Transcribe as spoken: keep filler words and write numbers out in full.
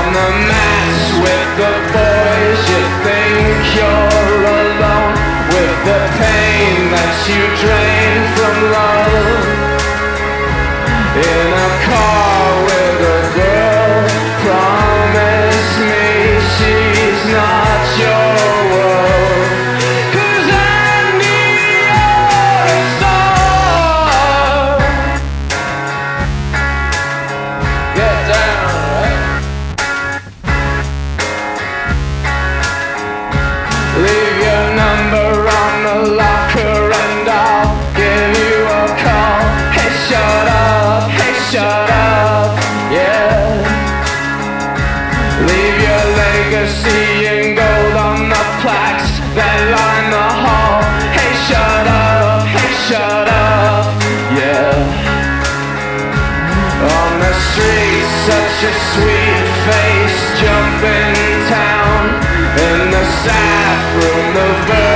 the mats with the boys, you think you're alone with the pain that you drain from love. In a car with a girl, promise me she's not your world. 'Cause I need a star. Get down, right? Leave your number on the locker and I'll give you a call. Hey, shut up, hey, shut up, yeah. Leave your legacy in gold on the plaques that line the hall. Hey, shut up, hey, shut up, yeah. On the street, such a sweet face, jumping town. In the staff room, the